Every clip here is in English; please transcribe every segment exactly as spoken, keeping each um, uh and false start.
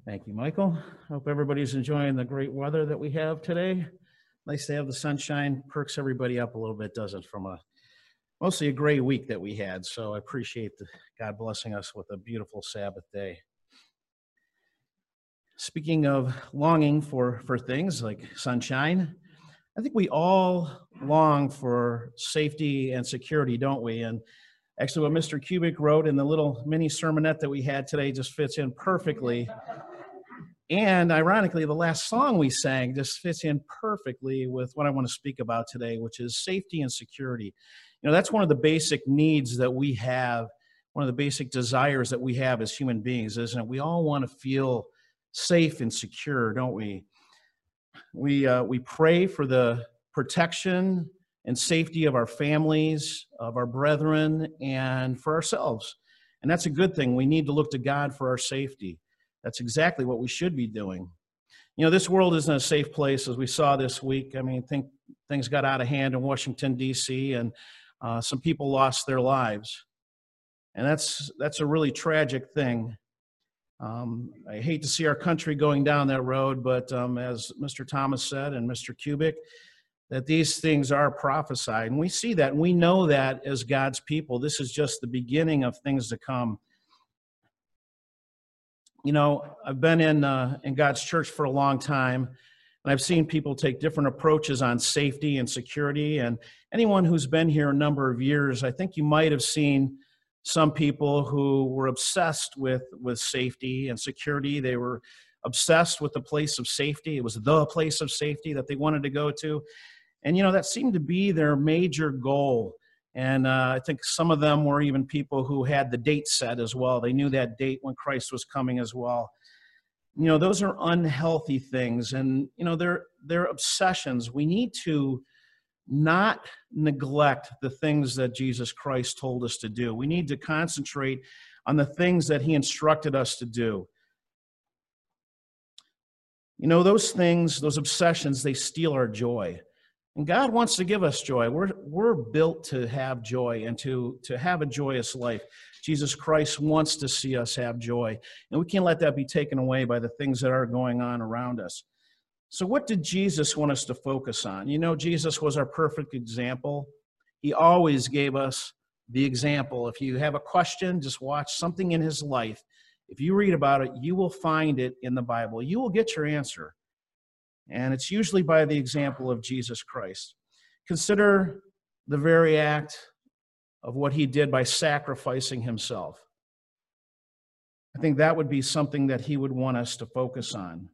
Thank you, Michael. Hope everybody's enjoying the great weather that we have today. Nice to have the sunshine. Perks everybody up a little bit, doesn't it, from a mostly a gray week that we had. So I appreciate the, God blessing us with a beautiful Sabbath day. Speaking of longing for, for things like sunshine, I think we all long for safety and security, don't we? And actually what Mister Kubik wrote in the little mini sermonette that we had today just fits in perfectly. And ironically, the last song we sang just fits in perfectly with what I want to speak about today, which is safety and security. You know, that's one of the basic needs that we have, one of the basic desires that we have as human beings, isn't it? We all want to feel safe and secure, don't we? We, uh, we pray for the protection and safety of our families, of our brethren, and for ourselves. And that's a good thing. We need to look to God for our safety. That's exactly what we should be doing. You know, this world isn't a safe place, as we saw this week. I mean, think things got out of hand in Washington, D C, and uh, some people lost their lives. And that's that's a really tragic thing. Um, I hate to see our country going down that road, but um, as Mister Thomas said and Mister Kubik, that these things are prophesied. And we see that, and we know that as God's people. This is just the beginning of things to come. You know, I've been in uh, in God's church for a long time, and I've seen people take different approaches on safety and security. And anyone who's been here a number of years, I think you might have seen some people who were obsessed with, with safety and security. They were obsessed with the place of safety. It was the place of safety that they wanted to go to. And, you know, that seemed to be their major goal. And uh, I think some of them were even people who had the date set as well. They knew that date when Christ was coming as well. You know, those are unhealthy things. And, you know, they're, they're obsessions. We need to not neglect the things that Jesus Christ told us to do. We need to concentrate on the things that he instructed us to do. You know, those things, those obsessions, they steal our joy. And God wants to give us joy. We're, we're built to have joy and to, to have a joyous life. Jesus Christ wants to see us have joy. And we can't let that be taken away by the things that are going on around us. So what did Jesus want us to focus on? You know, Jesus was our perfect example. He always gave us the example. If you have a question, just watch something in his life. If you read about it, you will find it in the Bible. You will get your answer. And it's usually by the example of Jesus Christ. Consider the very act of what he did by sacrificing himself. I think that would be something that he would want us to focus on.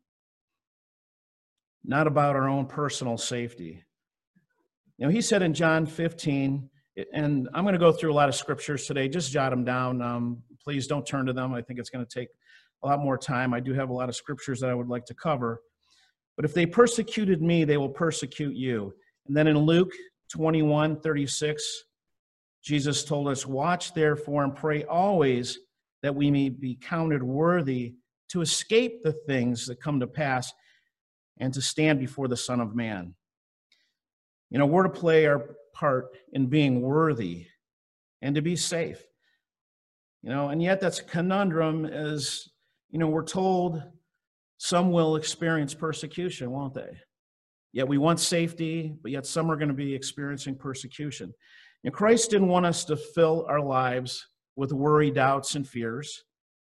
Not about our own personal safety. You know, he said in John fifteen, and I'm going to go through a lot of scriptures today. Just jot them down. Um, please don't turn to them. I think it's going to take a lot more time. I do have a lot of scriptures that I would like to cover. But if they persecuted me, they will persecute you. And then in Luke twenty-one thirty-six, Jesus told us, watch therefore and pray always that we may be counted worthy to escape the things that come to pass and to stand before the Son of Man. You know, we're to play our part in being worthy and to be safe. You know, and yet that's a conundrum as, you know, we're told some will experience persecution, won't they? Yet we want safety, but yet some are going to be experiencing persecution. And Christ didn't want us to fill our lives with worry, doubts, and fears.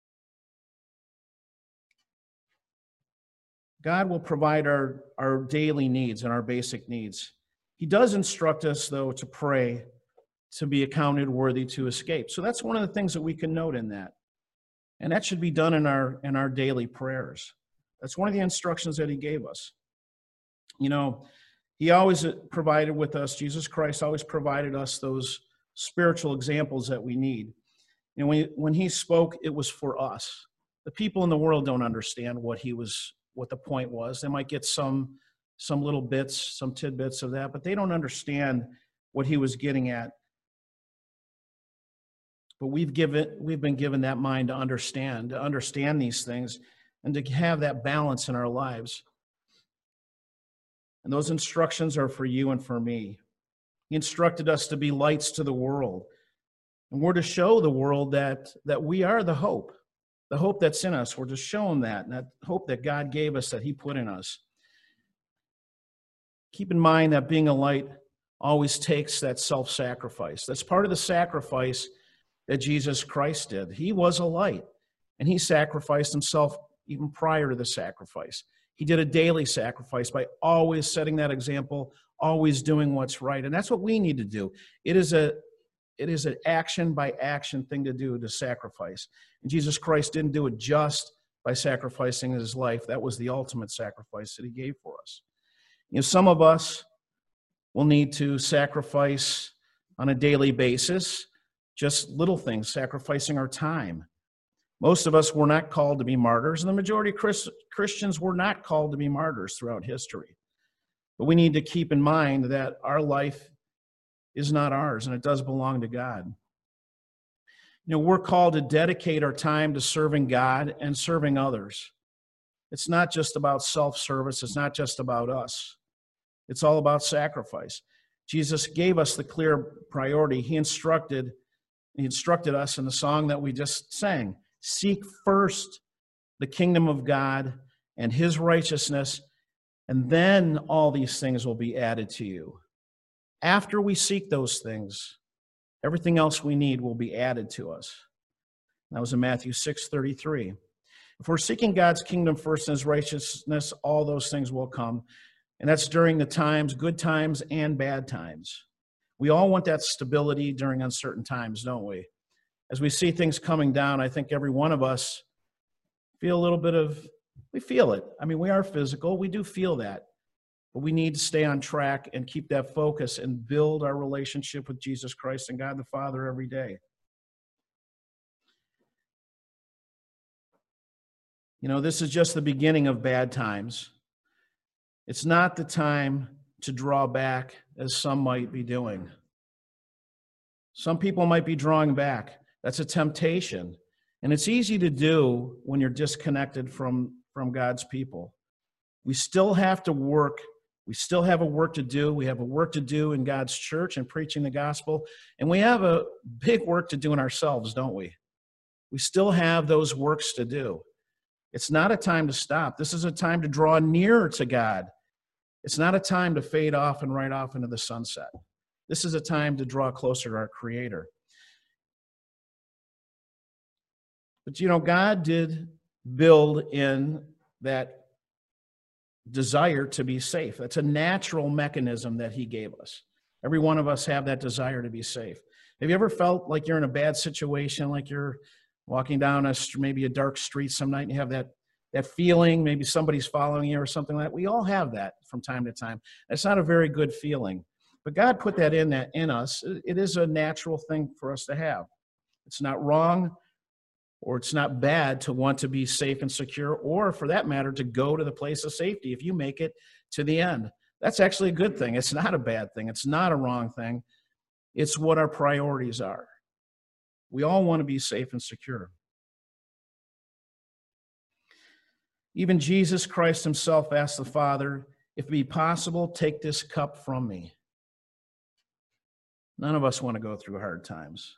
God will provide our, our daily needs and our basic needs. He does instruct us, though, to pray to be accounted worthy to escape. So that's one of the things that we can note in that. And that should be done in our, in our daily prayers. That's one of the instructions that he gave us. You know, he always provided with us, Jesus Christ always provided us those spiritual examples that we need. And when, when he spoke, it was for us. The people in the world don't understand what he was, what the point was. They might get some, some little bits, some tidbits of that, but they don't understand what he was getting at. But we've given, we've been given that mind to understand, to understand these things, and to have that balance in our lives. And those instructions are for you and for me. He instructed us to be lights to the world. And we're to show the world that, that we are the hope, the hope that's in us. We're to show them that, and that hope that God gave us, that he put in us. Keep in mind that being a light always takes that self-sacrifice. That's part of the sacrifice that Jesus Christ did. He was a light, and he sacrificed himself even prior to the sacrifice. He did a daily sacrifice by always setting that example, always doing what's right. And that's what we need to do. It is a it is an action by action thing to do, to sacrifice. And Jesus Christ didn't do it just by sacrificing his life. That was the ultimate sacrifice that he gave for us. You know, some of us will need to sacrifice on a daily basis, just little things, sacrificing our time. Most of us were not called to be martyrs, and the majority of Christ, Christians were not called to be martyrs throughout history. But we need to keep in mind that our life is not ours, and it does belong to God. You know, we're called to dedicate our time to serving God and serving others. It's not just about self-service. It's not just about us. It's all about sacrifice. Jesus gave us the clear priority. He instructed, he instructed us in the song that we just sang. Seek first the kingdom of God and his righteousness, and then all these things will be added to you. After we seek those things, everything else we need will be added to us. That was in Matthew six thirty-three. If we're seeking God's kingdom first and his righteousness, all those things will come. And that's during the times, good times and bad times. We all want that stability during uncertain times, don't we? As we see things coming down, I think every one of us feel a little bit of, we feel it. I mean, we are physical. We do feel that. But we need to stay on track and keep that focus and build our relationship with Jesus Christ and God the Father every day. You know, this is just the beginning of bad times. It's not the time to draw back as some might be doing. Some people might be drawing back. That's a temptation. And it's easy to do when you're disconnected from, from God's people. We still have to work. We still have a work to do. We have a work to do in God's church and preaching the gospel. And we have a big work to do in ourselves, don't we? We still have those works to do. It's not a time to stop. This is a time to draw nearer to God. It's not a time to fade off and right off into the sunset. This is a time to draw closer to our Creator. But, you know, God did build in that desire to be safe. That's a natural mechanism that he gave us. Every one of us have that desire to be safe. Have you ever felt like you're in a bad situation, like you're walking down a maybe a dark street some night and you have that, that feeling, maybe somebody's following you or something like that? We all have that from time to time. It's not a very good feeling. But God put that in, that in us. It is a natural thing for us to have. It's not wrong, or it's not bad to want to be safe and secure, or for that matter, to go to the place of safety if you make it to the end. That's actually a good thing. It's not a bad thing. It's not a wrong thing. It's what our priorities are. We all want to be safe and secure. Even Jesus Christ himself asked the Father, if it be possible, take this cup from me. None of us want to go through hard times.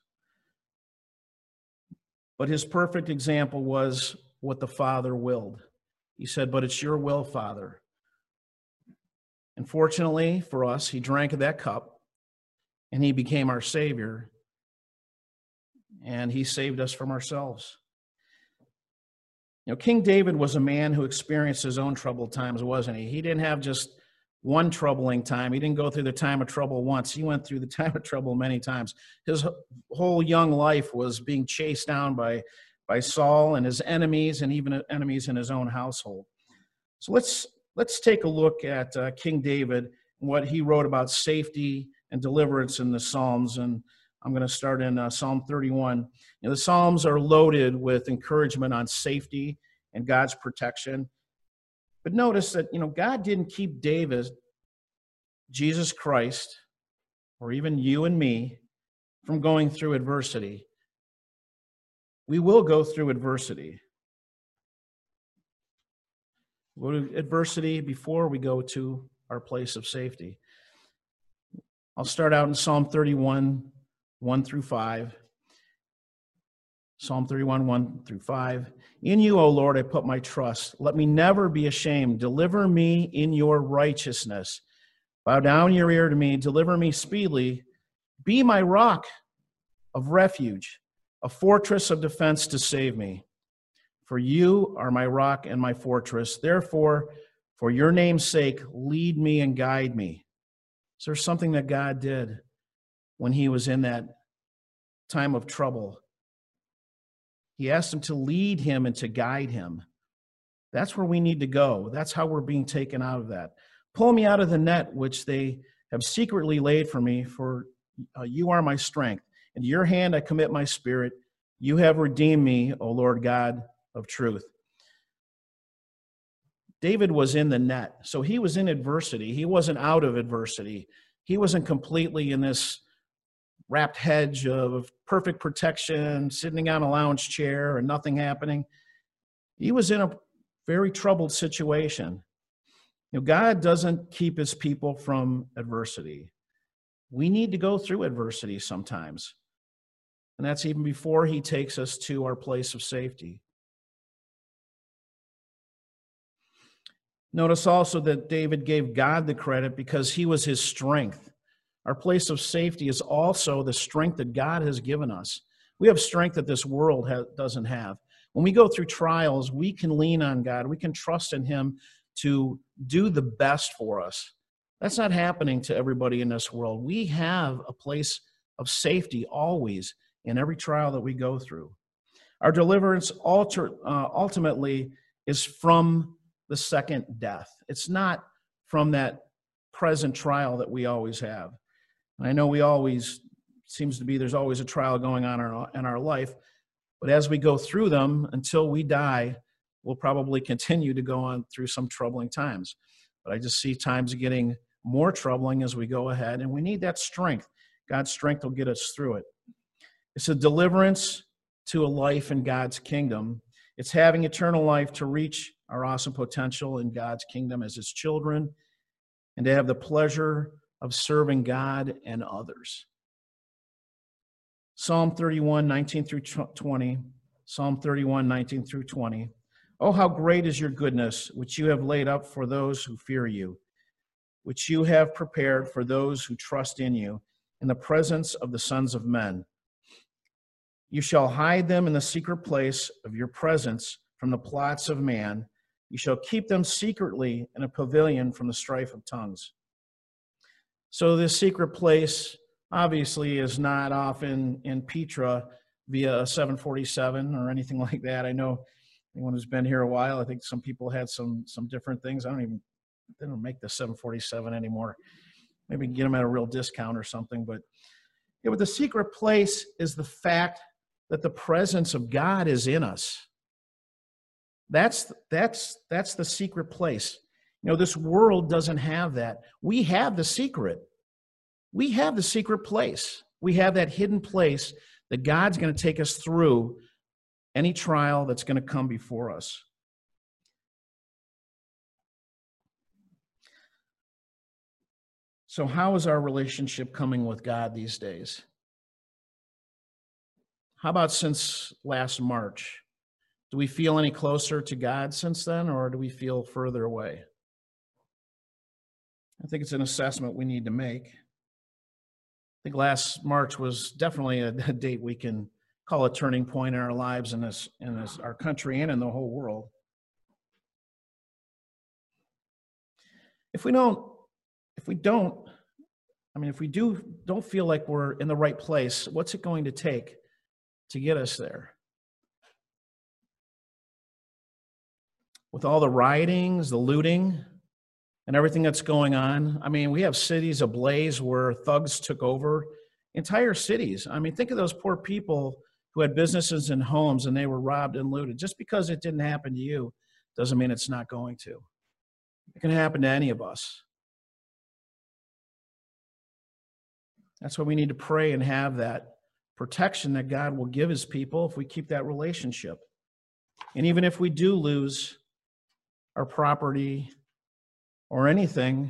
But his perfect example was what the Father willed. He said, but it's your will, Father. And fortunately for us, he drank of that cup, and he became our Savior, and he saved us from ourselves. You know, King David was a man who experienced his own troubled times, wasn't he? He didn't have just one troubling time. He didn't go through the time of trouble once. He went through the time of trouble many times. His whole young life was being chased down by, by Saul and his enemies, and even enemies in his own household. So let's, let's take a look at uh, King David and what he wrote about safety and deliverance in the Psalms. And I'm going to start in uh, Psalm thirty-one. You know, the Psalms are loaded with encouragement on safety and God's protection. But notice that, you know, God didn't keep David, Jesus Christ, or even you and me from going through adversity. We will go through adversity. Go to adversity before we go to our place of safety. I'll start out in Psalm thirty-one, one through five. Psalm thirty-one, one through five. In you, O Lord, I put my trust. Let me never be ashamed. Deliver me in your righteousness. Bow down your ear to me. Deliver me speedily. Be my rock of refuge, a fortress of defense to save me. For you are my rock and my fortress. Therefore, for your name's sake, lead me and guide me. Is there something that God did when he was in that time of trouble? He asked him to lead him and to guide him. That's where we need to go. That's how we're being taken out of that. Pull me out of the net which they have secretly laid for me, for uh, you are my strength. Into your hand I commit my spirit. You have redeemed me, O Lord God of truth. David was in the net, so he was in adversity. He wasn't out of adversity. He wasn't completely in this wrapped hedge of perfect protection, sitting on a lounge chair and nothing happening. He was in a very troubled situation. You know, God doesn't keep his people from adversity. We need to go through adversity sometimes. And that's even before he takes us to our place of safety. Notice also that David gave God the credit because he was his strength. Our place of safety is also the strength that God has given us. We have strength that this world ha- doesn't have. When we go through trials, we can lean on God. We can trust in him to do the best for us. That's not happening to everybody in this world. We have a place of safety always in every trial that we go through. Our deliverance alter, uh, ultimately is from the second death. It's not from that present trial that we always have. And I know we always, seems to be there's always a trial going on in our, in our life, but as we go through them until we die, we'll probably continue to go on through some troubling times. But I just see times getting more troubling as we go ahead, and we need that strength. God's strength will get us through it. It's a deliverance to a life in God's kingdom. It's having eternal life to reach our awesome potential in God's kingdom as his children, and to have the pleasure of serving God and others. Psalm thirty-one, nineteen through twenty. Psalm thirty-one, nineteen through twenty. Oh, how great is your goodness, which you have laid up for those who fear you, which you have prepared for those who trust in you, in the presence of the sons of men. You shall hide them in the secret place of your presence from the plots of man. You shall keep them secretly in a pavilion from the strife of tongues. So this secret place obviously is not often in Petra via a seven forty-seven or anything like that. I know anyone who's been here a while, I think some people had some some different things. I don't even, they don't make the seven forty-seven anymore. Maybe get them at a real discount or something. But, yeah, but the secret place is the fact that the presence of God is in us. That's, that's, that's the secret place. You know, this world doesn't have that. We have the secret. We have the secret place. We have that hidden place that God's going to take us through any trial that's going to come before us. So how is our relationship coming with God these days? How about since last March? Do we feel any closer to God since then, or do we feel further away? I think it's an assessment we need to make. I think last March was definitely a, a date we can call a turning point in our lives, in this, in this, our country, and in the whole world. If we don't, if we don't, I mean, if we do don't feel like we're in the right place, what's it going to take to get us there? With all the riotings, the looting, and everything that's going on, I mean, we have cities ablaze where thugs took over entire cities. I mean, think of those poor people who had businesses and homes and they were robbed and looted. Just because it didn't happen to you doesn't mean it's not going to. It can happen to any of us. That's why we need to pray and have that protection that God will give his people if we keep that relationship. And even if we do lose our property or anything,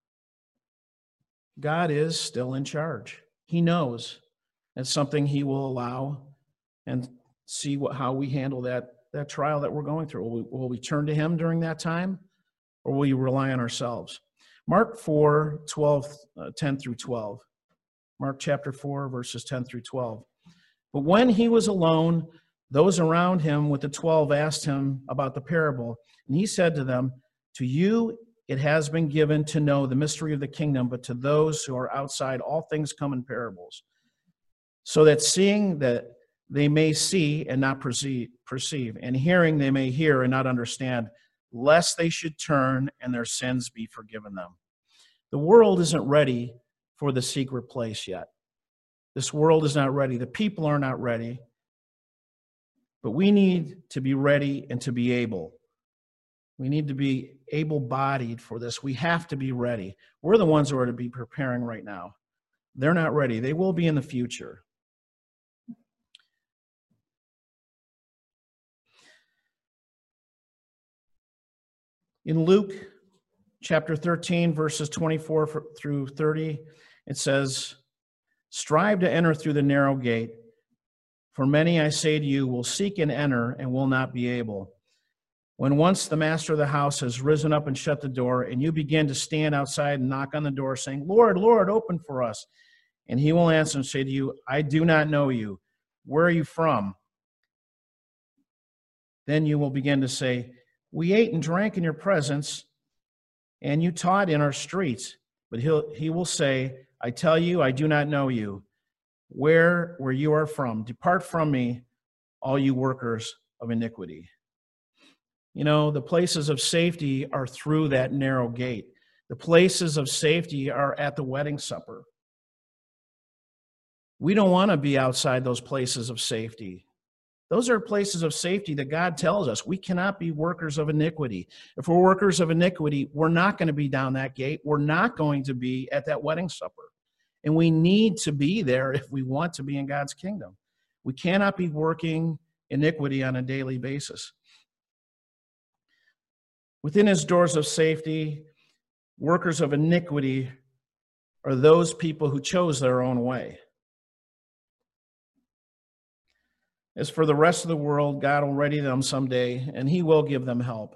God is still in charge. He knows it's something he will allow, and see what, how we handle that, that trial that we're going through. Will we, will we turn to him during that time, or will we rely on ourselves? Mark four, twelve, uh, ten through twelve. Mark chapter four, verses ten through twelve. But when he was alone, those around him with the twelve asked him about the parable. And he said to them, to you it has been given to know the mystery of the kingdom, but to those who are outside, all things come in parables, so that seeing that they may see and not perceive, perceive, and hearing they may hear and not understand, lest they should turn and their sins be forgiven them. The world isn't ready for the secret place yet. This world is not ready. The people are not ready. But we need to be ready and to be able. We need to be able-bodied for this. We have to be ready. We're the ones who are to be preparing right now. They're not ready. They will be in the future. In Luke chapter thirteen, verses twenty-four through thirty, it says, strive to enter through the narrow gate, for many, I say to you, will seek and enter and will not be able. When once the master of the house has risen up and shut the door, and you begin to stand outside and knock on the door, saying, Lord, Lord, open for us. And he will answer and say to you, I do not know you. Where are you from? Then you will begin to say, we ate and drank in your presence, and you taught in our streets. But he'll, he will say, I tell you, I do not know you. Where, where you are from, depart from me, all you workers of iniquity. You know, the places of safety are through that narrow gate. The places of safety are at the wedding supper. We don't want to be outside those places of safety. Those are places of safety that God tells us. We cannot be workers of iniquity. If we're workers of iniquity, we're not going to be down that gate. We're not going to be at that wedding supper. And we need to be there if we want to be in God's kingdom. We cannot be working iniquity on a daily basis. Within his doors of safety, workers of iniquity are those people who chose their own way. As for the rest of the world, God will ready them someday, and he will give them help.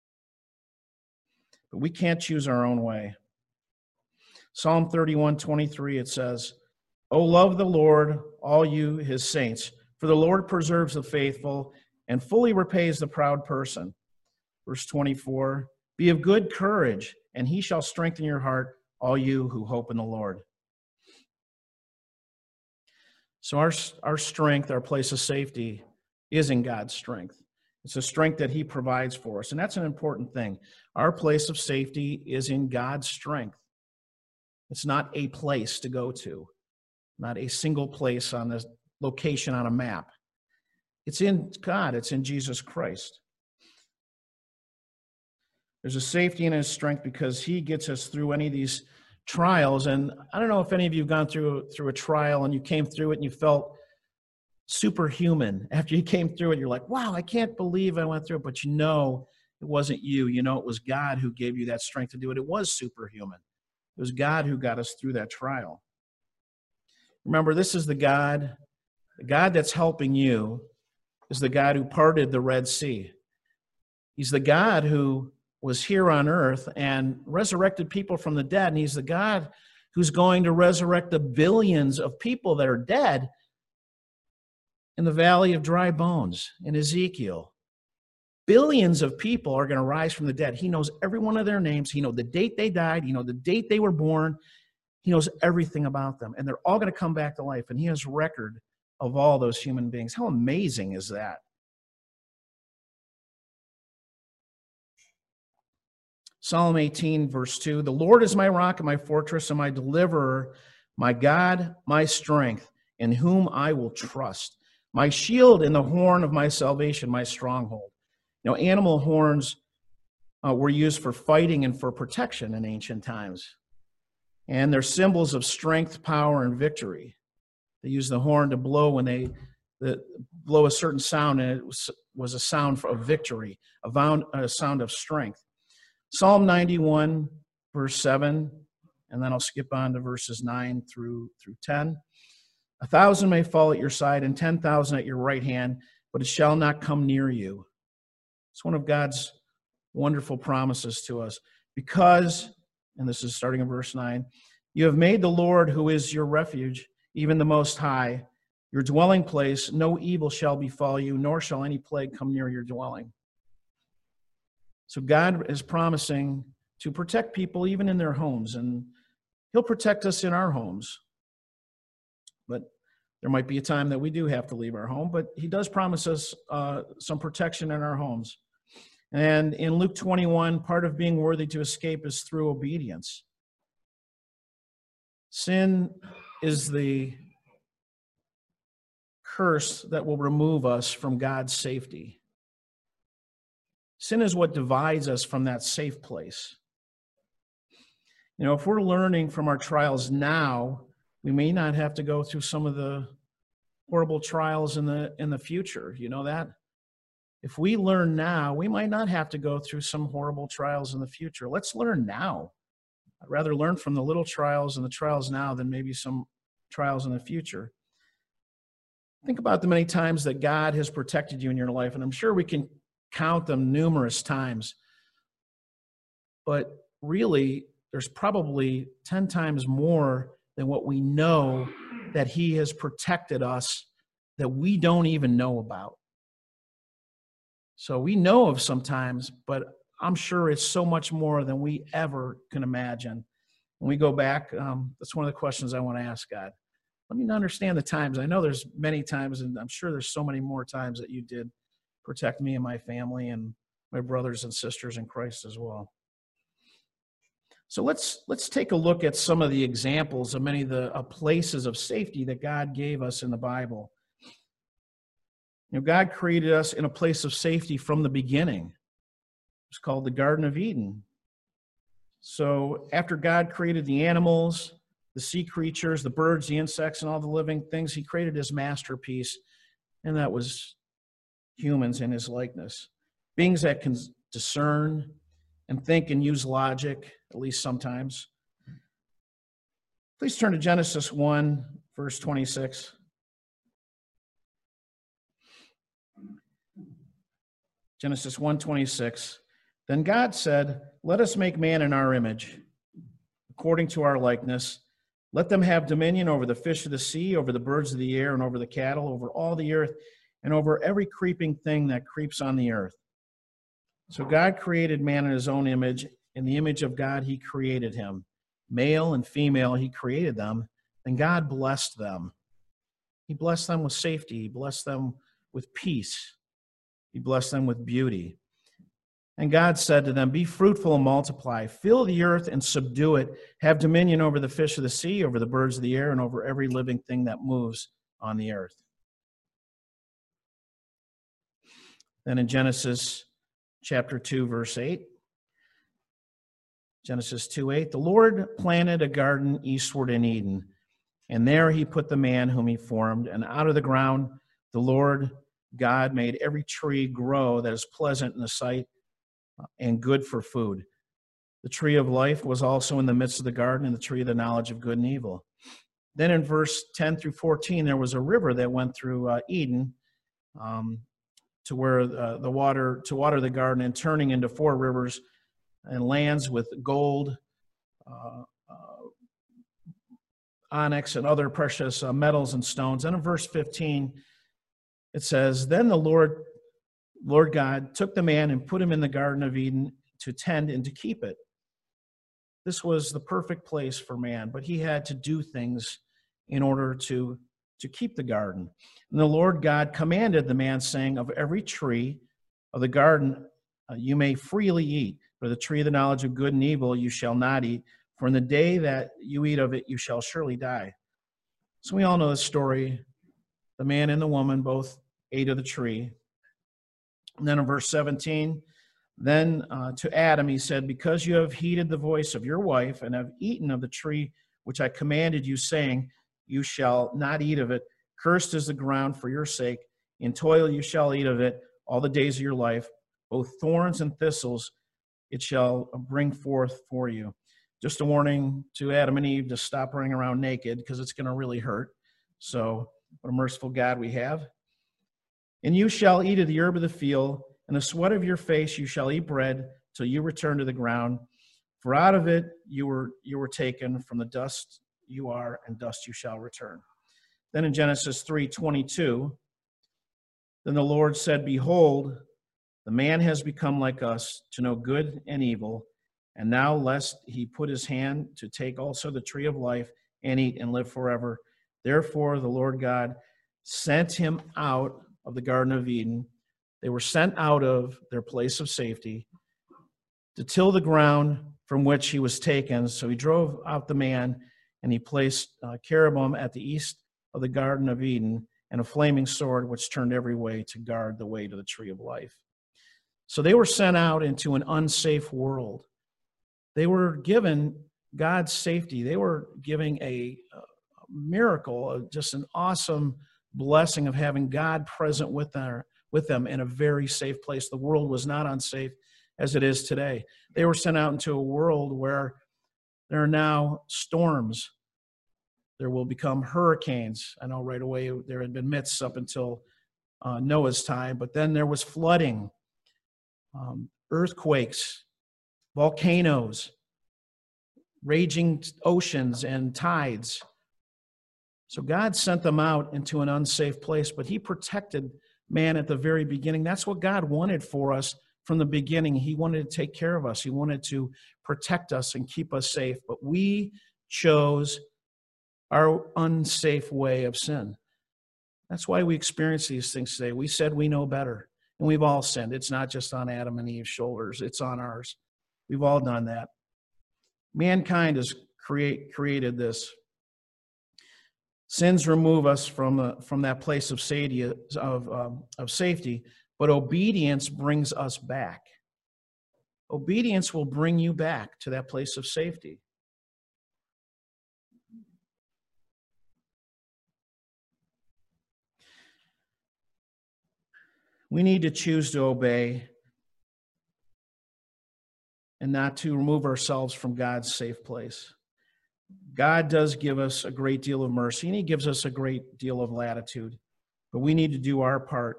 But we can't choose our own way. Psalm thirty-one twenty-three, it says, O love the Lord, all you his saints, for the Lord preserves the faithful and fully repays the proud person. Verse twenty-four, be of good courage, and he shall strengthen your heart, all you who hope in the Lord. So our, our strength, our place of safety, is in God's strength. It's a strength that he provides for us, and that's an important thing. Our place of safety is in God's strength. It's not a place to go to, not a single place on a location on a map. It's in God. It's in Jesus Christ. There's a safety in his strength because he gets us through any of these trials. And I don't know if any of you have gone through, through a trial and you came through it and you felt superhuman. After you came through it, you're like, wow, I can't believe I went through it. But you know it wasn't you. You know it was God who gave you that strength to do it. It was superhuman. It was God who got us through that trial. Remember, this is the God, the God that's helping you is the God who parted the Red Sea. He's the God who was here on earth and resurrected people from the dead, and he's the God who's going to resurrect the billions of people that are dead in the valley of dry bones in Ezekiel. Billions of people are going to rise from the dead. He knows every one of their names. He knows the date they died. He knows the date they were born. He knows everything about them, and they're all going to come back to life, and he has record of all those human beings. How amazing is that? Psalm eighteen, verse two, the Lord is my rock and my fortress and my deliverer, my God, my strength, in whom I will trust, my shield and the horn of my salvation, my stronghold. You know, animal horns uh, were used for fighting and for protection in ancient times. And they're symbols of strength, power, and victory. They used the horn to blow when they the, blow a certain sound, and it was, was a sound of victory, a, vound, a sound of strength. Psalm ninety-one, verse seven, and then I'll skip on to verses nine through, through ten. A thousand may fall at your side and ten thousand at your right hand, but it shall not come near you. It's one of God's wonderful promises to us. Because, and this is starting in verse nine, you have made the Lord, who is your refuge, even the Most High, your dwelling place. No evil shall befall you, nor shall any plague come near your dwelling. So God is promising to protect people even in their homes, and he'll protect us in our homes. But there might be a time that we do have to leave our home, but he does promise us uh, some protection in our homes. And in Luke twenty-one, part of being worthy to escape is through obedience. Sin is the curse that will remove us from God's safety. Sin is what divides us from that safe place. You know, if we're learning from our trials now, we may not have to go through some of the horrible trials in the in the future. You know that? If we learn now, we might not have to go through some horrible trials in the future. Let's learn now. I'd rather learn from the little trials and the trials now than maybe some trials in the future. Think about the many times that God has protected you in your life, and I'm sure we can count them numerous times. But really, there's probably ten times more than what we know that he has protected us that we don't even know about. So we know of sometimes, but I'm sure it's so much more than we ever can imagine. When we go back, um, that's one of the questions I want to ask God. Let me understand the times. I know there's many times, and I'm sure there's so many more times that you did protect me and my family and my brothers and sisters in Christ as well. So let's let's take a look at some of the examples of many of the uh, places of safety that God gave us in the Bible. You know, God created us in a place of safety from the beginning. It's called the Garden of Eden. So after God created the animals, the sea creatures, the birds, the insects, and all the living things, he created his masterpiece, and that was humans in his likeness. Beings that can discern and think and use logic, at least sometimes. Please turn to Genesis one, verse twenty-six. Genesis one twenty-six. Then God said, let us make man in our image, according to our likeness. Let them have dominion over the fish of the sea, over the birds of the air, and over the cattle, over all the earth, and over every creeping thing that creeps on the earth. So God created man in his own image. In the image of God, he created him. Male and female, he created them. And God blessed them. He blessed them with safety. He blessed them with peace. He blessed them with beauty. And God said to them, be fruitful and multiply. Fill the earth and subdue it. Have dominion over the fish of the sea, over the birds of the air, and over every living thing that moves on the earth. Then in Genesis chapter two, verse eight, Genesis two eight, the Lord planted a garden eastward in Eden, and there he put the man whom he formed, and out of the ground the Lord God made every tree grow that is pleasant in the sight and good for food. The tree of life was also in the midst of the garden, and the tree of the knowledge of good and evil. Then in verse ten through fourteen, there was a river that went through uh, Eden, um, to where uh, the water to water the garden, and turning into four rivers and lands with gold, uh, uh, onyx, and other precious uh, metals and stones. And in verse fifteen, it says, then the Lord, Lord God took the man and put him in the Garden of Eden to tend and to keep it. This was the perfect place for man, but he had to do things in order to to keep the garden. And the Lord God commanded the man, saying, of every tree of the garden uh, you may freely eat, but the tree of the knowledge of good and evil you shall not eat, for in the day that you eat of it you shall surely die. So we all know the story. The man and the woman both ate of the tree. And then in verse seventeen, then uh, to Adam he said, because you have heeded the voice of your wife and have eaten of the tree which I commanded you, saying, you shall not eat of it. Cursed is the ground for your sake. In toil you shall eat of it all the days of your life. Both thorns and thistles it shall bring forth for you. Just a warning to Adam and Eve to stop running around naked, because it's going to really hurt. So what a merciful God we have. And you shall eat of the herb of the field, and the sweat of your face you shall eat bread till you return to the ground. For out of it you were you were taken, from the dust you are, and dust you shall return. Then in Genesis three twenty-two, then the Lord said, behold, the man has become like us, to know good and evil. And now lest he put his hand to take also the tree of life and eat and live forever. Therefore the Lord God sent him out of the Garden of Eden. They were sent out of their place of safety to till the ground from which he was taken. So he drove out the man, and he placed uh, cherubim at the east of the Garden of Eden, and a flaming sword which turned every way to guard the way to the tree of life. So they were sent out into an unsafe world. They were given God's safety. They were giving a, a miracle, just an awesome blessing of having God present with them, with them in a very safe place. The world was not unsafe as it is today. They were sent out into a world where there are now storms. There will become hurricanes. I know right away there had been myths up until uh, Noah's time, but then there was flooding, um, earthquakes, volcanoes, raging oceans, and tides. So God sent them out into an unsafe place, but he protected man at the very beginning. That's what God wanted for us from the beginning. He wanted to take care of us. He wanted to protect us and keep us safe, but we chose our unsafe way of sin. That's why we experience these things today. We said we know better, and we've all sinned. It's not just on Adam and Eve's shoulders. It's on ours. We've all done that. Mankind has create, created this. Sins remove us from, uh, from that place of safety, of, um, of safety, but obedience brings us back. Obedience will bring you back to that place of safety. We need to choose to obey and not to remove ourselves from God's safe place. God does give us a great deal of mercy, and he gives us a great deal of latitude, but we need to do our part.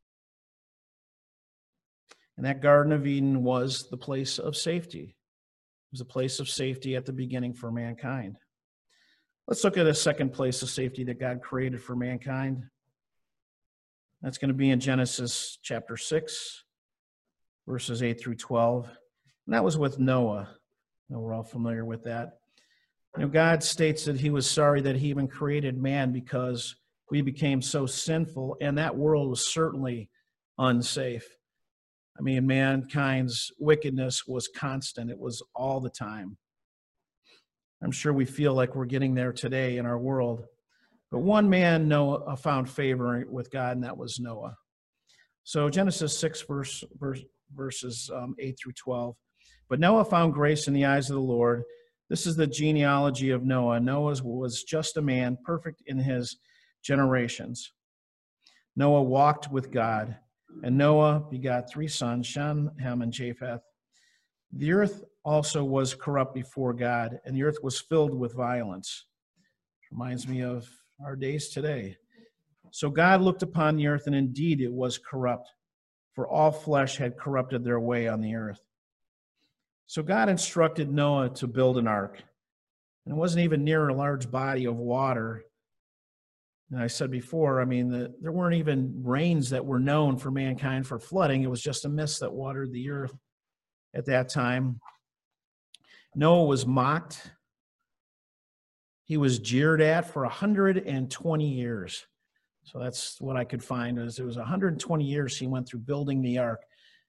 And that Garden of Eden was the place of safety. It was a place of safety at the beginning for mankind. Let's look at a second place of safety that God created for mankind. That's going to be in Genesis chapter six, verses eight through twelve. And that was with Noah. You know, we're all familiar with that. You know, God states that he was sorry that he even created man because we became so sinful, and that world was certainly unsafe. I mean, mankind's wickedness was constant. It was all the time. I'm sure we feel like we're getting there today in our world. But one man Noah found favor with God, and that was Noah. So Genesis six, verse, verse, verses um, eight through twelve. But Noah found grace in the eyes of the Lord. This is the genealogy of Noah. Noah was just a man, perfect in his generations. Noah walked with God, and Noah begot three sons, Shem, Ham, and Japheth. The earth also was corrupt before God, and the earth was filled with violence. Reminds me of our days today. So God looked upon the earth, and indeed it was corrupt, for all flesh had corrupted their way on the earth. So God instructed Noah to build an ark, and it wasn't even near a large body of water. And I said before, I mean, the, there weren't even rains that were known for mankind for flooding. It was just a mist that watered the earth at that time. Noah was mocked. He was jeered at for one hundred twenty years. So that's what I could find, is it was one hundred twenty years he went through building the ark.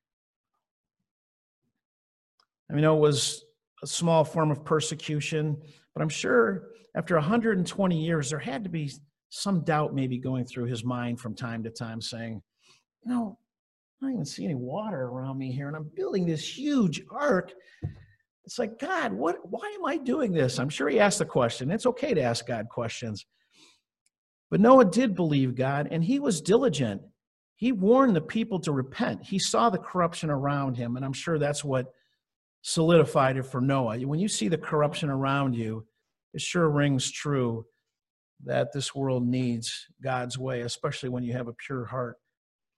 I mean, it was a small form of persecution, but I'm sure after one hundred twenty years, there had to be some doubt maybe going through his mind from time to time, saying, you know, I don't even see any water around me here, and I'm building this huge ark. It's like, God, what? Why am I doing this? I'm sure he asked the question. It's okay to ask God questions. But Noah did believe God, and he was diligent. He warned the people to repent. He saw the corruption around him, and I'm sure that's what solidified it for Noah. When you see the corruption around you, it sure rings true that this world needs God's way, especially when you have a pure heart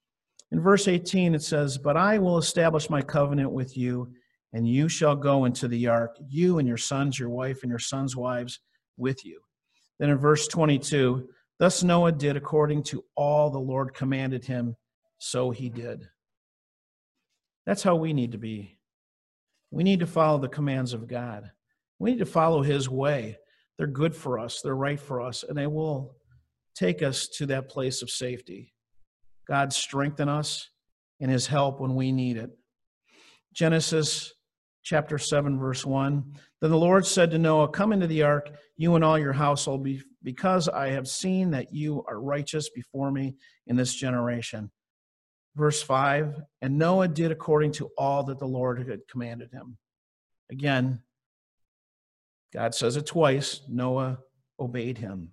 In verse eighteen, it says, "But I will establish my covenant with you, and you shall go into the ark, you and your sons, your wife, and your sons' wives with you." Then in verse twenty-two, "Thus Noah did according to all the Lord commanded him, so he did." That's how we need to be. We need to follow the commands of God. We need to follow his way. They're good for us. They're right for us, and they will take us to that place of safety. God strengthen us and his help when we need it. Genesis chapter seven, verse one. "Then the Lord said to Noah, come into the ark, you and all your household, because I have seen that you are righteous before me in this generation." Verse five, "And Noah did according to all that the Lord had commanded him." Again, God says it twice, Noah obeyed him.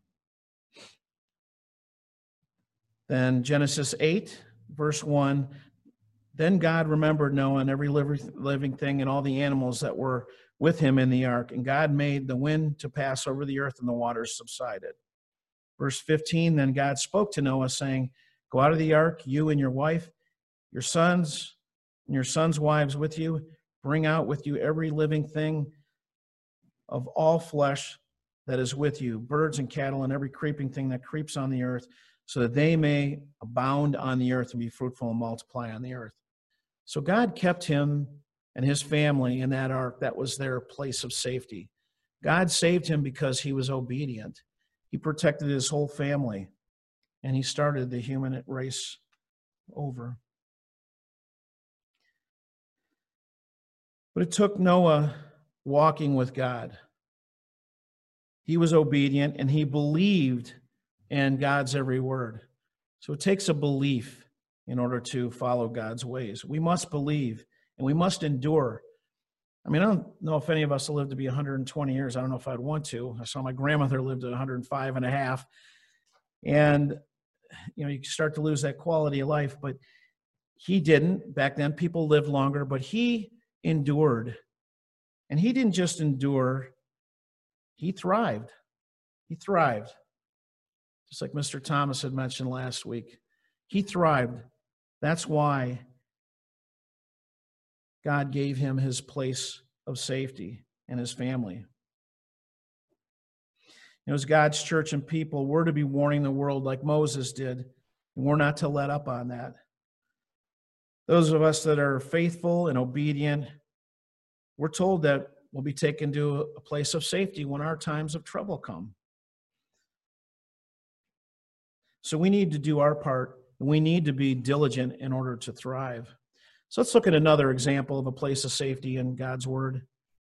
Then Genesis eight, verse one, "Then God remembered Noah and every living thing and all the animals that were with him in the ark, and God made the wind to pass over the earth and the waters subsided." Verse fifteen, "Then God spoke to Noah, saying, go out of the ark, you and your wife, your sons and your sons' wives with you. Bring out with you every living thing of all flesh that is with you, birds and cattle and every creeping thing that creeps on the earth, so that they may abound on the earth and be fruitful and multiply on the earth." So God kept him and his family in that ark. That was their place of safety. God saved him because he was obedient. He protected his whole family, and he started the human race over. But it took Noah walking with God. He was obedient, and he believed in God's every word. So it takes a belief in order to follow God's ways. We must believe, and we must endure. I mean, I don't know if any of us will live to be one hundred twenty years. I don't know if I'd want to. I saw my grandmother lived at one hundred five and a half. And, you know, you start to lose that quality of life. But he didn't. Back then, people lived longer, but he endured. And he didn't just endure, he thrived. He thrived. Just like Mister Thomas had mentioned last week. He thrived. That's why God gave him his place of safety and his family. You know, as God's church and people, we're to be warning the world like Moses did, and we're not to let up on that. Those of us that are faithful and obedient, we're told that we'll be taken to a place of safety when our times of trouble come. So we need to do our part, and we need to be diligent in order to thrive. So let's look at another example of a place of safety in God's Word.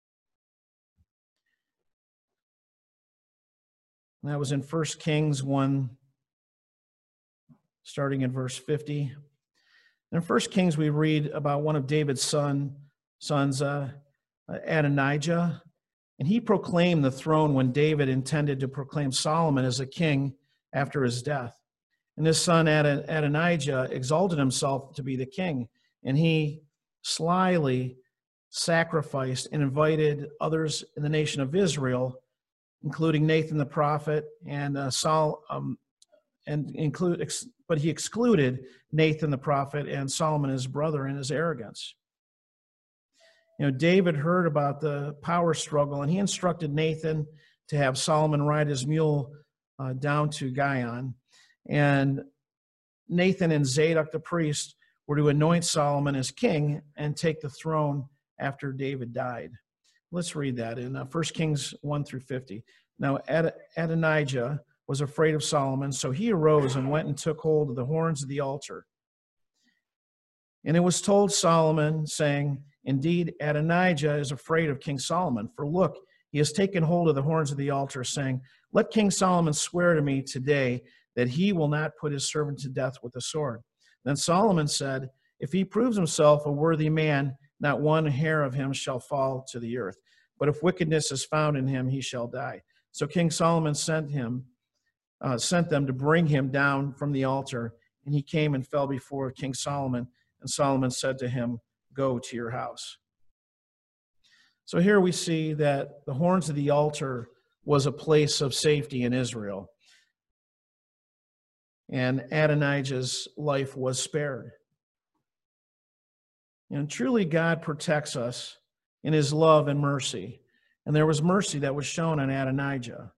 And that was in First Kings one, starting in verse fifty. In First Kings, we read about one of David's son, sons, uh, Adonijah, and he proclaimed the throne when David intended to proclaim Solomon as a king after his death. And his son Adonijah exalted himself to be the king, and he slyly sacrificed and invited others in the nation of Israel, including Nathan the prophet and uh, Saul, um, and include, ex, but he excluded Nathan the prophet and Solomon his brother in his arrogance. You know, David heard about the power struggle, and he instructed Nathan to have Solomon ride his mule uh, down to Gihon. And Nathan and Zadok the priest were to anoint Solomon as king and take the throne after David died. Let's read that in uh, First Kings one through fifty. Now Ad- Adonijah was afraid of Solomon, so he arose and went and took hold of the horns of the altar. And it was told Solomon, saying, indeed, Adonijah is afraid of King Solomon. For look, he has taken hold of the horns of the altar, saying, let King Solomon swear to me today that he will not put his servant to death with the sword. Then Solomon said, if he proves himself a worthy man, not one hair of him shall fall to the earth. But if wickedness is found in him, he shall die. So King Solomon sent him, uh, sent them to bring him down from the altar. And he came and fell before King Solomon. And Solomon said to him, go to your house. So here we see that the horns of the altar was a place of safety in Israel. And Adonijah's life was spared. And truly, God protects us in his love and mercy. And there was mercy that was shown on Adonijah.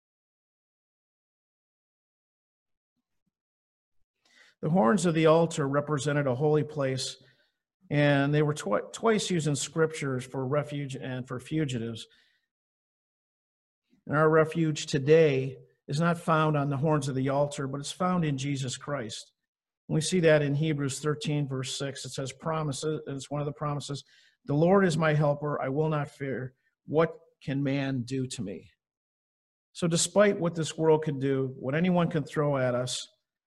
The horns of the altar represented a holy place, and they were twi- twice used in scriptures for refuge and for fugitives. And our refuge today is not found on the horns of the altar, but it's found in Jesus Christ. And we see that in Hebrews thirteen, verse six. It says, promises, and it's one of the promises, the Lord is my helper, I will not fear. What can man do to me? So despite what this world can do, what anyone can throw at us,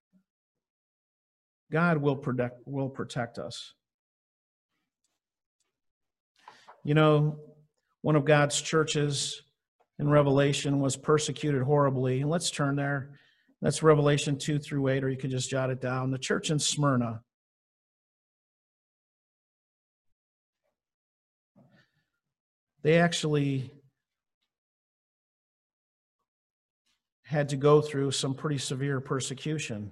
God will protect, will protect us. You know, one of God's churches in Revelation was persecuted horribly. And let's turn there. That's Revelation two through eight, or you could just jot it down. The church in Smyrna. They actually had to go through some pretty severe persecution.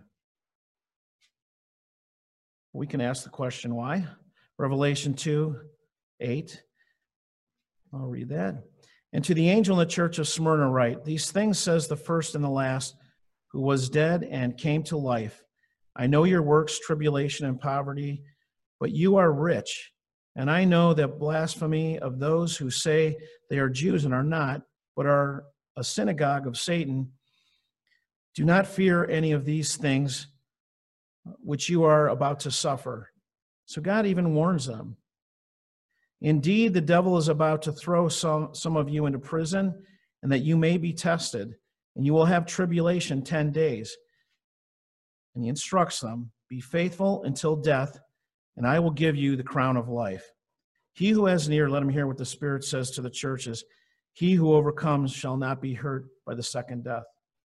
We can ask the question, why? Revelation two, eight. I'll read that. And to the angel in the church of Smyrna write, these things says the first and the last, who was dead and came to life. I know your works, tribulation and poverty, but you are rich. And I know that blasphemy of those who say they are Jews and are not, but are a synagogue of Satan. Do not fear any of these things which you are about to suffer. So God even warns them. Indeed, the devil is about to throw some, some of you into prison, and that you may be tested, and you will have tribulation ten days. And he instructs them, be faithful until death, and I will give you the crown of life. He who has an ear, let him hear what the Spirit says to the churches. He who overcomes shall not be hurt by the second death.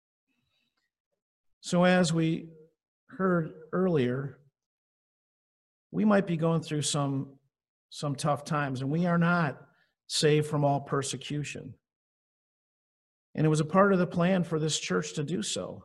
So as we heard earlier, we might be going through some, some tough times, and we are not saved from all persecution. And it was a part of the plan for this church to do so.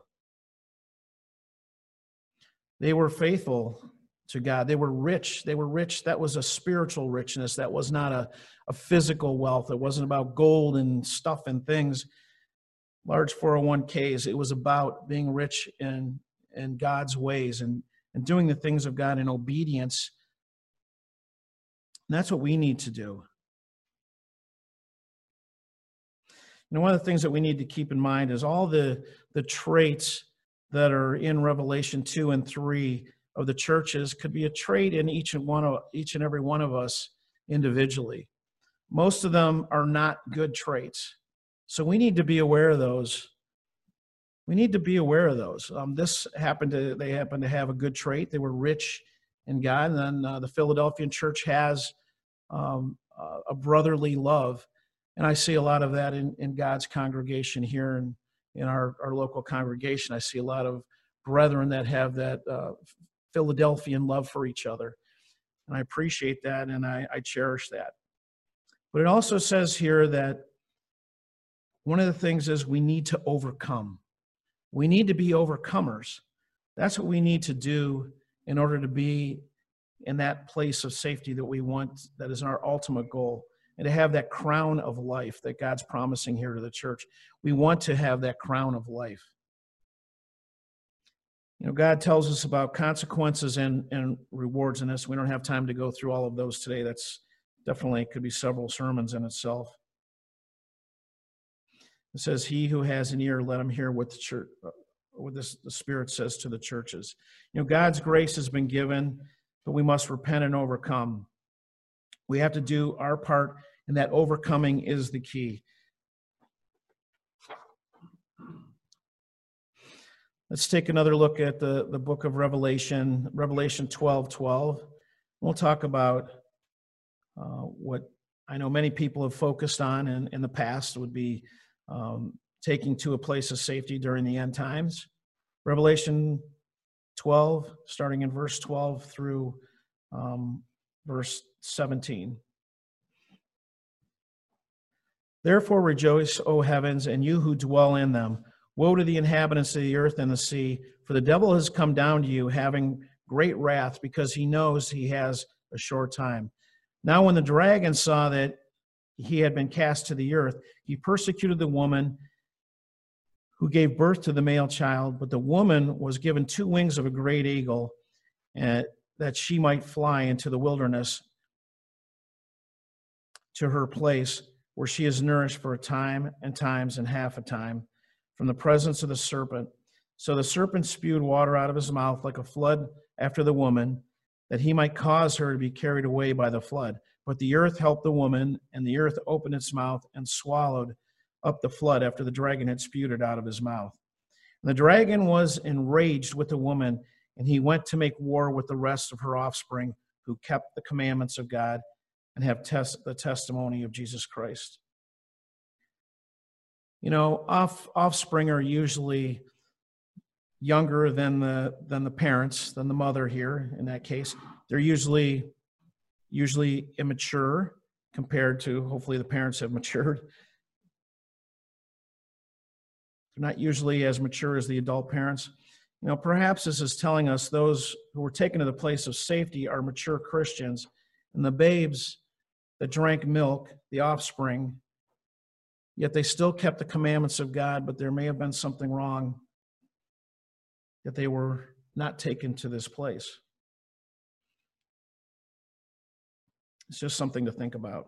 They were faithful to God. They were rich. They were rich. That was a spiritual richness. That was not a, a physical wealth. It wasn't about gold and stuff and things, large four oh one k's. It was about being rich in, in God's ways and, and doing the things of God in obedience. And that's what we need to do. You know, one of the things that we need to keep in mind is all the, the traits that are in Revelation two and three of the churches could be a trait in each and one of each and every one of us individually. Most of them are not good traits. So we need to be aware of those. We need to be aware of those. Um, this happened to, they happened to have a good trait. They were rich in God. And then uh, the Philadelphian church has um, uh, a brotherly love. And I see a lot of that in, in God's congregation here in, in our, our local congregation. I see a lot of brethren that have that uh, Philadelphian love for each other. And I appreciate that, and I, I cherish that. But it also says here that one of the things is we need to overcome. We need to be overcomers. That's what we need to do in order to be in that place of safety that we want, that is our ultimate goal, and to have that crown of life that God's promising here to the church. We want to have that crown of life. You know, God tells us about consequences and, and rewards in this. We don't have time to go through all of those today. That's definitely could be several sermons in itself. It says, he who has an ear, let him hear what the church, what this, the Spirit says to the churches. You know, God's grace has been given, but we must repent and overcome. We have to do our part, and that overcoming is the key. Let's take another look at the, the book of Revelation, Revelation twelve twelve. We'll talk about uh, what I know many people have focused on in, in the past would be um, taking to a place of safety during the end times. Revelation twelve, starting in verse twelve through um, verse seventeen. Therefore rejoice, O heavens, and you who dwell in them. Woe to the inhabitants of the earth and the sea, for the devil has come down to you, having great wrath, because he knows he has a short time. Now when the dragon saw that he had been cast to the earth, he persecuted the woman who gave birth to the male child, but the woman was given two wings of a great eagle, and that she might fly into the wilderness to her place where she is nourished for a time and times and half a time from the presence of the serpent. So the serpent spewed water out of his mouth like a flood after the woman, that he might cause her to be carried away by the flood. But the earth helped the woman, and the earth opened its mouth and swallowed up the flood after the dragon had spewed it out of his mouth. And the dragon was enraged with the woman, and he went to make war with the rest of her offspring who kept the commandments of God and have test, the testimony of Jesus Christ. You know, off, offspring are usually younger than the than the parents, than the mother here in that case. They're usually usually immature compared to, hopefully the parents have matured. They're not usually as mature as the adult parents. You know, perhaps this is telling us those who were taken to the place of safety are mature Christians, and the babes that drank milk, the offspring, yet they still kept the commandments of God, but there may have been something wrong that they were not taken to this place. It's just something to think about.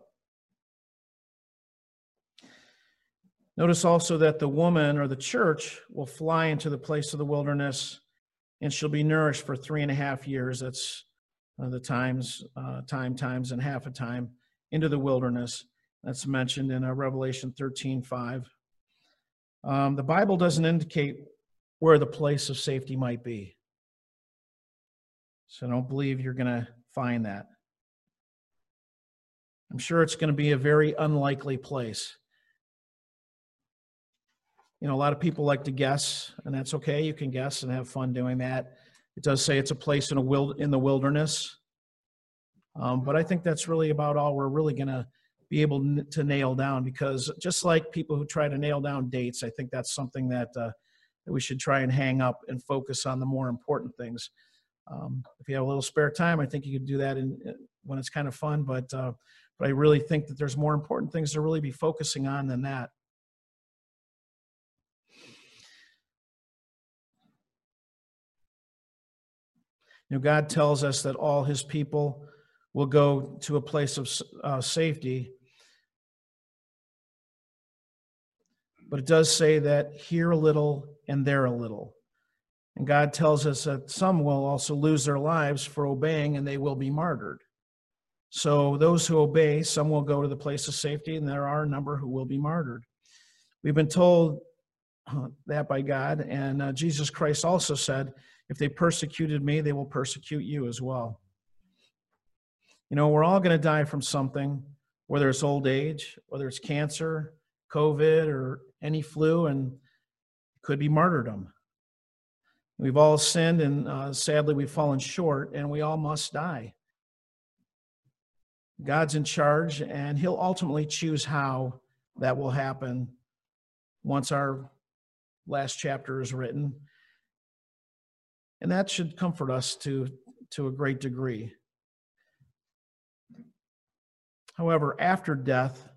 Notice also that the woman or the church will fly into the place of the wilderness, and she'll be nourished for three and a half years. That's uh, the times, uh, time, times, and half a time into the wilderness. That's mentioned in uh, Revelation thirteen five. Um, the Bible doesn't indicate where the place of safety might be. So I don't believe you're going to find that. I'm sure it's going to be a very unlikely place. You know, a lot of people like to guess, and that's okay. You can guess and have fun doing that. It does say it's a place in a wild, in the wilderness. Um, but I think that's really about all we're really going to be able to nail down, because just like people who try to nail down dates, I think that's something that, uh, that we should try and hang up and focus on the more important things. Um, if you have a little spare time, I think you could do that in, when it's kind of fun, but, uh, but I really think that there's more important things to really be focusing on than that. You know, God tells us that all his people will go to a place of uh, safety. But it does say that here a little and there a little. And God tells us that some will also lose their lives for obeying, and they will be martyred. So those who obey, some will go to the place of safety, and there are a number who will be martyred. We've been told that by God, and uh, Jesus Christ also said, if they persecuted me, they will persecute you as well. You know, we're all going to die from something, whether it's old age, whether it's cancer, COVID, or any flu, and it could be martyrdom. We've all sinned, and uh, sadly we've fallen short, and we all must die. God's in charge, and he'll ultimately choose how that will happen once our last chapter is written. And that should comfort us to, to a great degree. However, after death,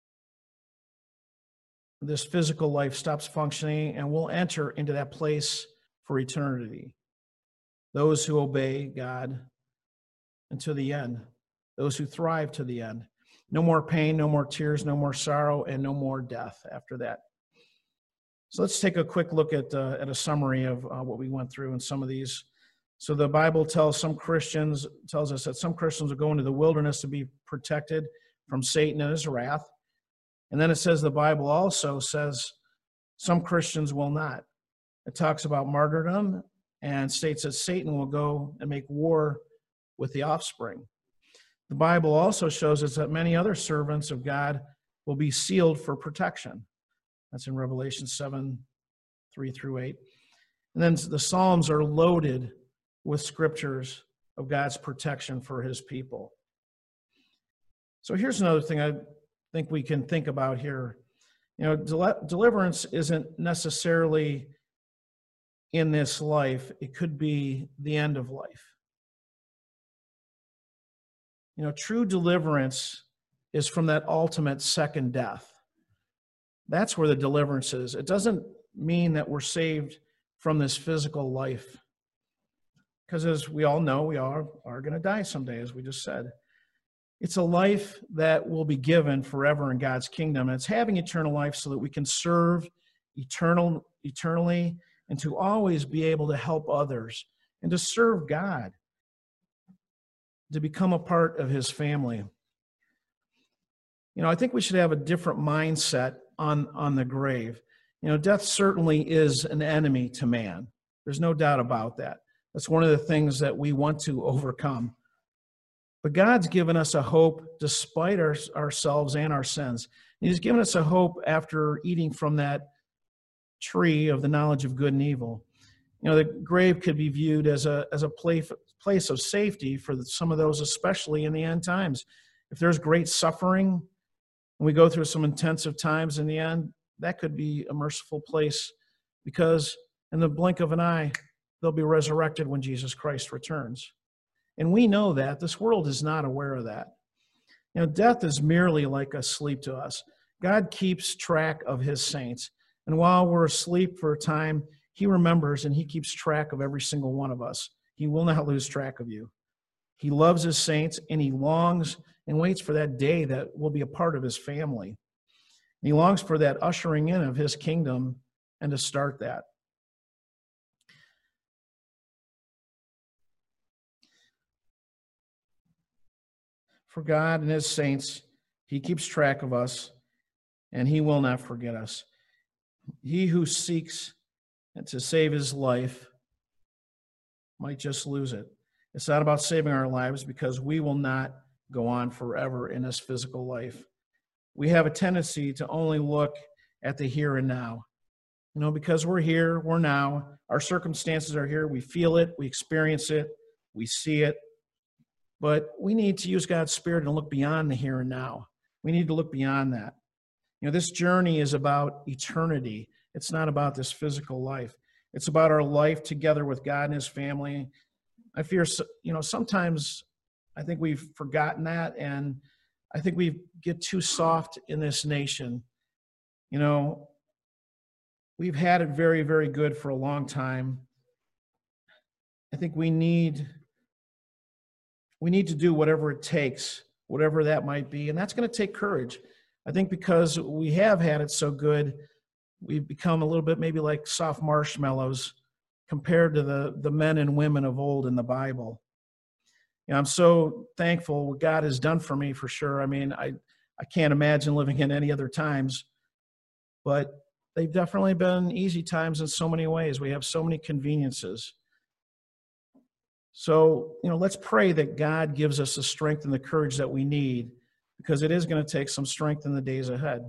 this physical life stops functioning, and we'll enter into that place for eternity. Those who obey God until the end, those who thrive to the end. No more pain, no more tears, no more sorrow, and no more death after that. So let's take a quick look at, uh, at a summary of uh, what we went through in some of these. So the Bible tells some Christians, tells us that some Christians will go into the wilderness to be protected from Satan and his wrath. And then it says the Bible also says some Christians will not. It talks about martyrdom and states that Satan will go and make war with the offspring. The Bible also shows us that many other servants of God will be sealed for protection. That's in Revelation seven, three through eight. And then the Psalms are loaded with scriptures of God's protection for his people. So here's another thing I think we can think about here. You know, del- deliverance isn't necessarily in this life. It could be the end of life. You know, true deliverance is from that ultimate second death. That's where the deliverance is. It doesn't mean that we're saved from this physical life. Because as we all know, we are, are going to die someday, as we just said. It's a life that will be given forever in God's kingdom. And it's having eternal life so that we can serve eternal, eternally and to always be able to help others and to serve God, to become a part of his family. You know, I think we should have a different mindset on, on the grave. You know, death certainly is an enemy to man. There's no doubt about that. That's one of the things that we want to overcome. But God's given us a hope despite our, ourselves and our sins. He's given us a hope after eating from that tree of the knowledge of good and evil. You know, the grave could be viewed as a, as a place, place of safety for some of those, especially in the end times. If there's great suffering and we go through some intensive times in the end, that could be a merciful place because in the blink of an eye, they'll be resurrected when Jesus Christ returns. And we know that. This world is not aware of that. You know, death is merely like a sleep to us. God keeps track of his saints. And while we're asleep for a time, he remembers and he keeps track of every single one of us. He will not lose track of you. He loves his saints and he longs and waits for that day that will be a part of his family. He longs for that ushering in of his kingdom and to start that. For God and his saints, he keeps track of us, and he will not forget us. He who seeks to save his life might just lose it. It's not about saving our lives because we will not go on forever in this physical life. We have a tendency to only look at the here and now. You know, because we're here, we're now, our circumstances are here, we feel it, we experience it, we see it. But we need to use God's Spirit and look beyond the here and now. We need to look beyond that. You know, this journey is about eternity. It's not about this physical life. It's about our life together with God and his family. I fear, you know, sometimes I think we've forgotten that, and I think we get too soft in this nation. You know, we've had it very, very good for a long time. I think we need... We need to do whatever it takes, whatever that might be, and that's going to take courage. I think because we have had it so good, we've become a little bit maybe like soft marshmallows compared to the, the men and women of old in the Bible. You know, I'm so thankful what God has done for me, for sure. I mean, I, I can't imagine living in any other times, but they've definitely been easy times in so many ways. We have so many conveniences. So, you know, let's pray that God gives us the strength and the courage that we need, because it is going to take some strength in the days ahead.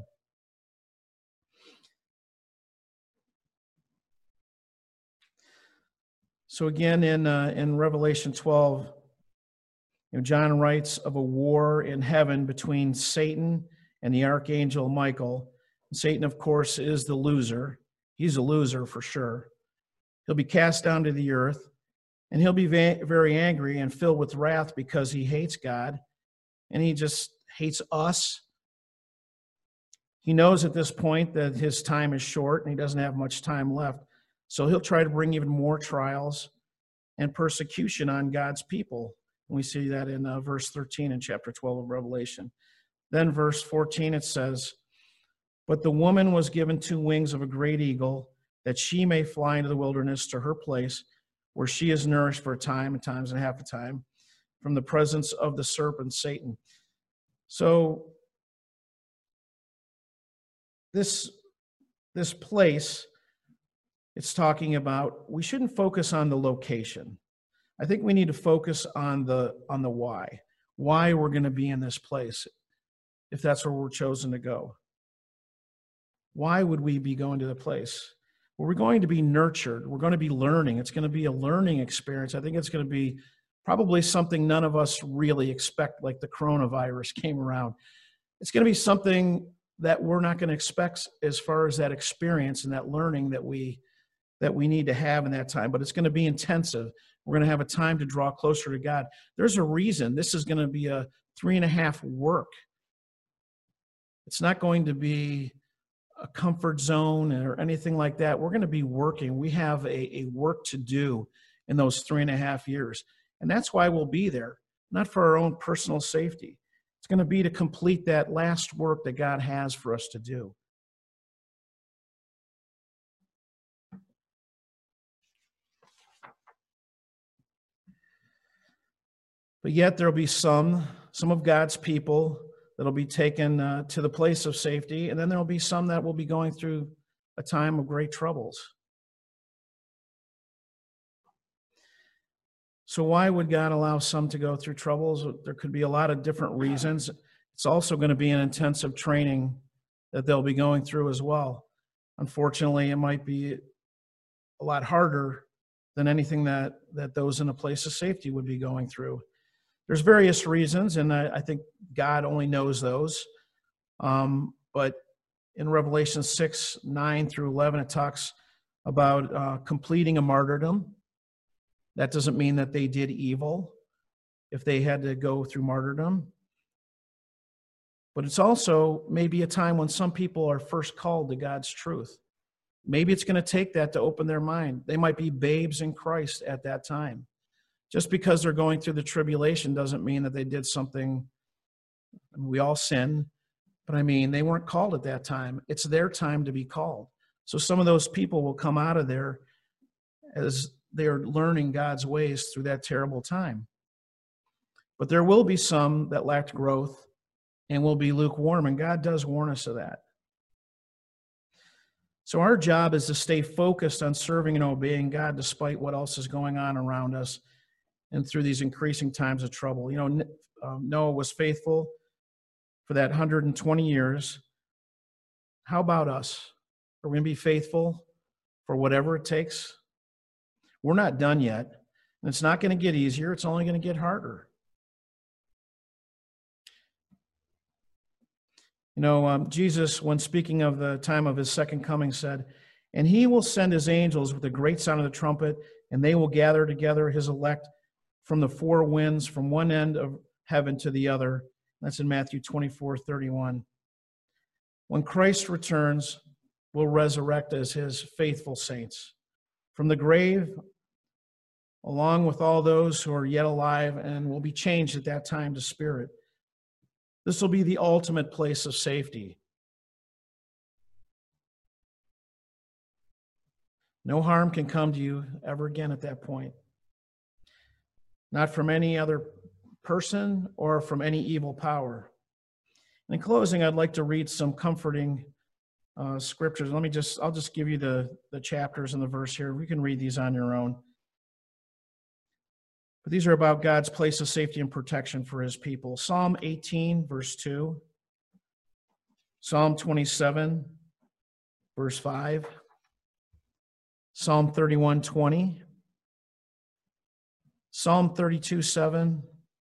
So again, in uh, in Revelation twelve, you know, John writes of a war in heaven between Satan and the archangel Michael. And Satan, of course, is the loser. He's a loser for sure. He'll be cast down to the earth. And he'll be very angry and filled with wrath because he hates God, and he just hates us. He knows at this point that his time is short and he doesn't have much time left. So he'll try to bring even more trials and persecution on God's people. And we see that in uh, verse thirteen in chapter twelve of Revelation. Then verse fourteen, it says, "But the woman was given two wings of a great eagle, that she may fly into the wilderness to her place, where she is nourished for a time and times and a half a time from the presence of the serpent Satan." So this, this place, it's talking about, we shouldn't focus on the location. I think we need to focus on the, on the why. Why we're going to be in this place, if that's where we're chosen to go. Why would we be going to the place? Well, we're going to be nurtured. We're going to be learning. It's going to be a learning experience. I think it's going to be probably something none of us really expect, like the coronavirus came around. It's going to be something that we're not going to expect as far as that experience and that learning that we that we need to have in that time. But it's going to be intensive. We're going to have a time to draw closer to God. There's a reason this is going to be a three and a half work. It's not going to be a comfort zone or anything like that. We're going to be working. We have a, a work to do in those three and a half years. And that's why we'll be there, not for our own personal safety. It's going to be to complete that last work that God has for us to do. But yet there'll be some, some of God's people that'll be taken uh, to the place of safety, and then there'll be some that will be going through a time of great troubles. So why would God allow some to go through troubles? There could be a lot of different reasons. It's also going to be an intensive training that they'll be going through as well. Unfortunately, it might be a lot harder than anything that, that those in a place of safety would be going through. There's various reasons, and I, I think God only knows those. Um, but in Revelation six, nine through eleven, it talks about uh, completing a martyrdom. That doesn't mean that they did evil if they had to go through martyrdom. But it's also maybe a time when some people are first called to God's truth. Maybe it's going to take that to open their mind. They might be babes in Christ at that time. Just because they're going through the tribulation doesn't mean that they did something. I mean, we all sin, but I mean, they weren't called at that time. It's their time to be called. So some of those people will come out of there as they're learning God's ways through that terrible time. But there will be some that lacked growth and will be lukewarm, and God does warn us of that. So our job is to stay focused on serving and obeying God despite what else is going on around us and through these increasing times of trouble. You know, um, Noah was faithful for that one hundred twenty years. How about us? Are we going to be faithful for whatever it takes? We're not done yet, and it's not going to get easier. It's only going to get harder. You know, um, Jesus, when speaking of the time of his second coming, said, "And he will send his angels with a great sound of the trumpet, and they will gather together his elect from the four winds, from one end of heaven to the other." That's in Matthew twenty-four thirty-one. When Christ returns, we'll resurrect as his faithful saints from the grave, along with all those who are yet alive, and will be changed at that time to spirit. This will be the ultimate place of safety. No harm can come to you ever again at that point. Not from any other person or from any evil power. In closing, I'd like to read some comforting uh, scriptures. Let me just, I'll just give you the, the chapters and the verse here. We can read these on your own. But these are about God's place of safety and protection for his people. Psalm eighteen, verse two. Psalm twenty-seven, verse five. Psalm thirty-one, twenty. Psalm thirty-two, seven.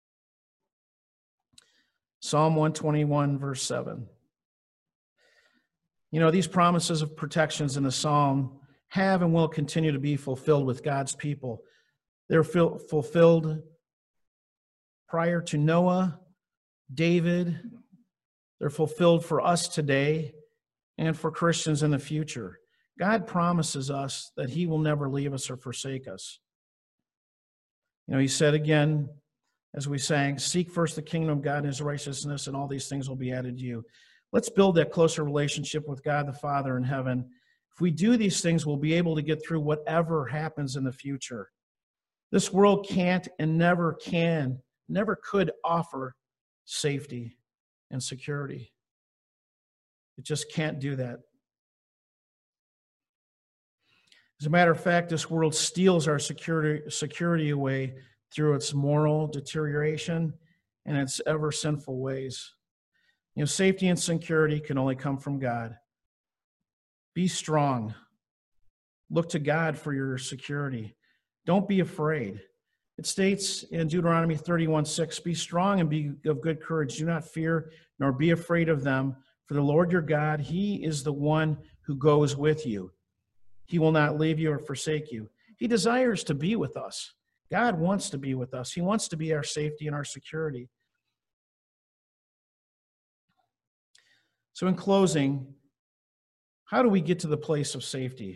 Psalm one twenty-one, verse seven. You know, these promises of protections in the Psalm have and will continue to be fulfilled with God's people. They're fil- fulfilled prior to Noah, David. They're fulfilled for us today and for Christians in the future. God promises us that he will never leave us or forsake us. You know, he said again, as we sang, "Seek first the kingdom of God and his righteousness, and all these things will be added to you." Let's build that closer relationship with God the Father in heaven. If we do these things, we'll be able to get through whatever happens in the future. This world can't and never can, never could offer safety and security. It just can't do that. As a matter of fact, this world steals our security, security away through its moral deterioration and its ever sinful ways. You know, safety and security can only come from God. Be strong. Look to God for your security. Don't be afraid. It states in Deuteronomy thirty-one six, "Be strong and be of good courage. Do not fear, nor be afraid of them. For the Lord your God, he is the one who goes with you. He will not leave you or forsake you." He desires to be with us. God wants to be with us. He wants to be our safety and our security. So in closing, how do we get to the place of safety?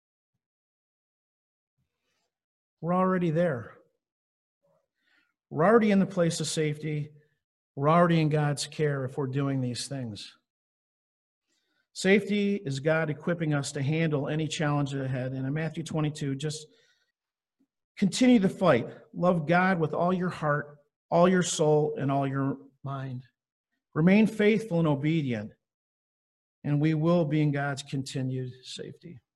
We're already there. We're already in the place of safety. We're already in God's care if we're doing these things. Safety is God equipping us to handle any challenge ahead. And in Matthew twenty-two, just continue the fight. Love God with all your heart, all your soul, and all your mind. Remain faithful and obedient, and we will be in God's continued safety.